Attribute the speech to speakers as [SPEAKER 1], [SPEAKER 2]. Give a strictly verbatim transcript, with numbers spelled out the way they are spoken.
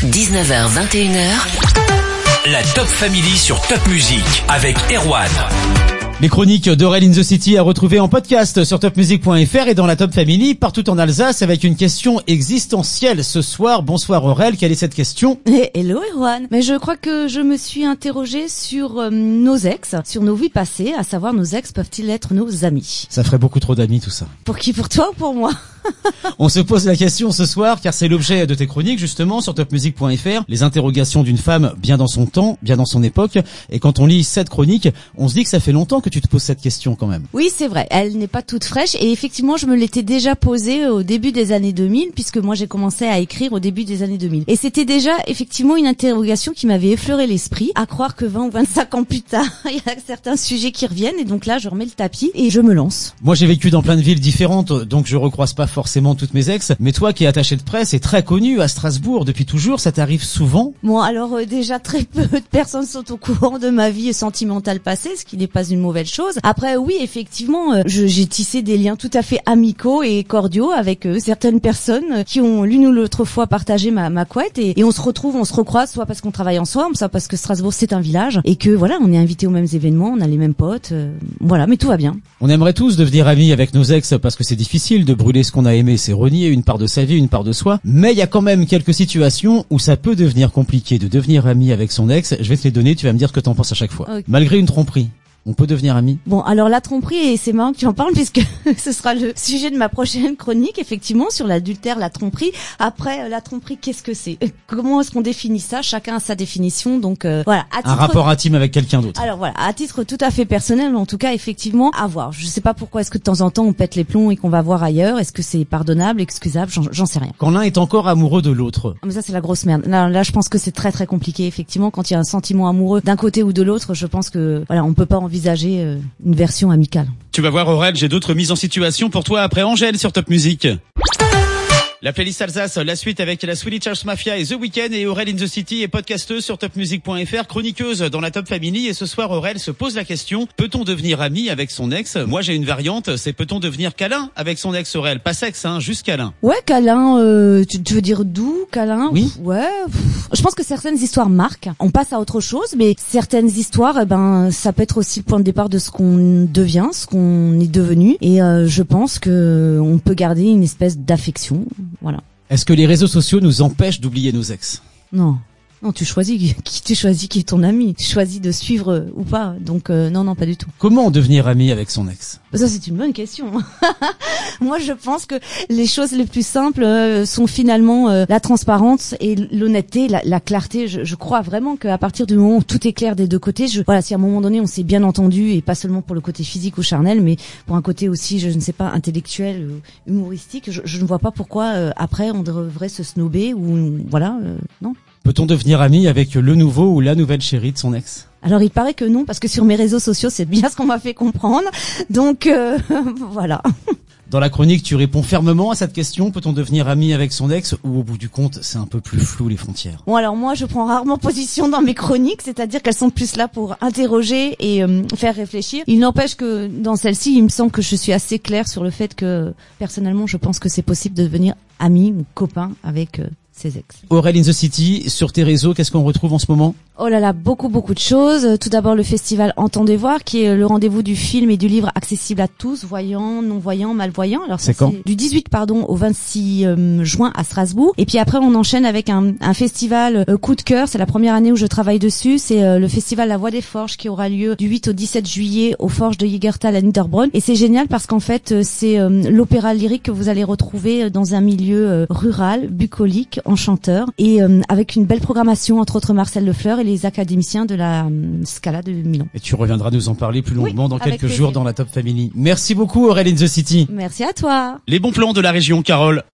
[SPEAKER 1] dix-neuf heures vingt et une heures.
[SPEAKER 2] La Top Family sur Top Music avec Erwan.
[SPEAKER 3] Les chroniques d'Aurel in the City à retrouver en podcast sur top music point f r et dans la Top Family partout en Alsace avec une question existentielle ce soir. Bonsoir Aurel, quelle est cette question?
[SPEAKER 4] Hey, hello Erwan. Mais je crois que je me suis interrogée sur euh, nos ex, sur nos vies passées, à savoir nos ex peuvent-ils être nos amis?
[SPEAKER 3] Ça ferait beaucoup trop d'amis tout ça.
[SPEAKER 4] Pour qui? Pour toi ou pour moi?
[SPEAKER 3] On se pose la question ce soir car c'est l'objet de tes chroniques justement sur top music point f r, les interrogations d'une femme bien dans son temps, bien dans son époque. Et quand on lit cette chronique, on se dit que ça fait longtemps que tu te poses cette question quand même.
[SPEAKER 4] Oui, c'est vrai, elle n'est pas toute fraîche et effectivement je me l'étais déjà posée au début des années deux mille puisque moi j'ai commencé à écrire au début des années deux mille. Et c'était déjà effectivement une interrogation qui m'avait effleuré l'esprit, à croire que vingt ou vingt-cinq ans plus tard, il y a certains sujets qui reviennent et donc là je remets le tapis et je me lance.
[SPEAKER 3] Moi j'ai vécu dans plein de villes différentes donc je recroise pas forcément toutes mes ex, mais toi qui es attaché de presse et très connu à Strasbourg depuis toujours, ça t'arrive souvent?
[SPEAKER 4] Bon alors euh, déjà très peu de personnes sont au courant de ma vie sentimentale passée, ce qui n'est pas une mauvaise chose. Après oui effectivement euh, je, j'ai tissé des liens tout à fait amicaux et cordiaux avec euh, certaines personnes qui ont l'une ou l'autre fois partagé ma, ma couette et, et on se retrouve, on se recroise soit parce qu'on travaille ensemble, soit parce que Strasbourg c'est un village et que voilà on est invités aux mêmes événements, on a les mêmes potes, euh, voilà mais tout va bien.
[SPEAKER 3] On aimerait tous devenir amis avec nos ex parce que c'est difficile de brûler ce qu'on a aimé, c'est renier une part de sa vie, une part de soi, mais il y a quand même quelques situations où ça peut devenir compliqué de devenir ami avec son ex. Je vais te les donner, tu vas me dire ce que t'en penses à chaque fois. Okay. Malgré une tromperie, on peut devenir ami? Bon,
[SPEAKER 4] alors la tromperie, et c'est marrant que tu en parles puisque ce sera le sujet de ma prochaine chronique, effectivement, sur l'adultère, la tromperie. Après, la tromperie, qu'est-ce que c'est? Comment est-ce qu'on définit ça? Chacun a sa définition, donc euh, voilà. À titre...
[SPEAKER 3] Un rapport intime avec quelqu'un d'autre.
[SPEAKER 4] Alors voilà, à titre tout à fait personnel, en tout cas, effectivement, à voir. Je sais pas pourquoi est-ce que de temps en temps on pète les plombs et qu'on va voir ailleurs. Est-ce que c'est pardonnable, excusable? J'en, j'en sais rien.
[SPEAKER 3] Quand l'un est encore amoureux de l'autre.
[SPEAKER 4] Mais ça, c'est la grosse merde. Là, là, je pense que c'est très très compliqué. Effectivement, quand il y a un sentiment amoureux d'un côté ou de l'autre, je pense que voilà, on peut pas envisager euh, une version amicale.
[SPEAKER 3] Tu vas voir Aurel, j'ai d'autres mises en situation pour toi après Angèle sur Top Music. La playlist Alsace, la suite avec la Swedish House Mafia et The Weeknd et Aurel in the City est podcasteuse sur top music point f r, chroniqueuse dans la Top Family et ce soir Aurel se pose la question, peut-on devenir ami avec son ex? Moi j'ai une variante, c'est peut-on devenir câlin avec son ex Aurel? Pas sexe hein, juste câlin.
[SPEAKER 4] Ouais, câlin, euh, tu, tu veux dire doux, câlin?
[SPEAKER 3] Oui.
[SPEAKER 4] Ouais, pff, je pense que certaines histoires marquent, on passe à autre chose, mais certaines histoires, eh ben, ça peut être aussi le point de départ de ce qu'on devient, ce qu'on est devenu et euh, je pense que on peut garder une espèce d'affection. Voilà.
[SPEAKER 3] Est-ce que les réseaux sociaux nous empêchent d'oublier nos ex?
[SPEAKER 4] Non. Non, tu choisis qui tu choisis qui est ton ami. Tu choisis de suivre euh, ou pas. Donc euh, non, non, pas du tout.
[SPEAKER 3] Comment devenir ami avec son ex?
[SPEAKER 4] Ça, c'est une bonne question. Moi, je pense que les choses les plus simples euh, sont finalement euh, la transparence et l'honnêteté, la, la clarté. Je, je crois vraiment qu'à partir du moment où tout est clair des deux côtés, je, voilà, si à un moment donné on s'est bien entendu et pas seulement pour le côté physique ou charnel, mais pour un côté aussi, je ne sais pas, intellectuel, euh, humoristique, je, je ne vois pas pourquoi euh, après on devrait se snober ou voilà, euh, non.
[SPEAKER 3] Peut-on devenir ami avec le nouveau ou la nouvelle chérie de son ex?
[SPEAKER 4] Alors il paraît que non, parce que sur mes réseaux sociaux, c'est bien ce qu'on m'a fait comprendre. Donc euh, voilà.
[SPEAKER 3] Dans la chronique, tu réponds fermement à cette question, peut-on devenir ami avec son ex, ou au bout du compte, c'est un peu plus flou les frontières?
[SPEAKER 4] Bon alors moi, je prends rarement position dans mes chroniques, c'est-à-dire qu'elles sont plus là pour interroger et euh, faire réfléchir. Il n'empêche que dans celle-ci, il me semble que je suis assez claire sur le fait que, personnellement, je pense que c'est possible de devenir ami ou copain avec euh, ses ex.
[SPEAKER 3] Aurel in the City, sur tes réseaux, qu'est-ce qu'on retrouve en ce moment?
[SPEAKER 4] Oh là là, beaucoup beaucoup de choses. Tout d'abord le festival Entendez voir, qui est le rendez-vous du film et du livre accessible à tous, voyants, non-voyants, malvoyants. Alors
[SPEAKER 3] c'est
[SPEAKER 4] ça,
[SPEAKER 3] quand?
[SPEAKER 4] C'est du dix-huit pardon au vingt-six euh, juin à Strasbourg. Et puis après on enchaîne avec un, un festival euh, coup de cœur. C'est la première année où je travaille dessus. C'est euh, le festival La Voix des Forges qui aura lieu du huit au dix-sept juillet aux Forges de Jägertal à Niederbronn. Et c'est génial parce qu'en fait euh, c'est euh, l'opéra lyrique que vous allez retrouver dans un milieu euh, rural, bucolique, enchanteur et euh, avec une belle programmation entre autres Marcel Lefleur et les académiciens de la euh, Scala de Milan.
[SPEAKER 3] Et tu reviendras nous en parler plus longuement
[SPEAKER 4] oui,
[SPEAKER 3] dans quelques
[SPEAKER 4] plaisir.
[SPEAKER 3] jours dans la Top Family. Merci beaucoup Aurel in the City.
[SPEAKER 4] Merci à toi.
[SPEAKER 2] Les bons plans de la région, Carole.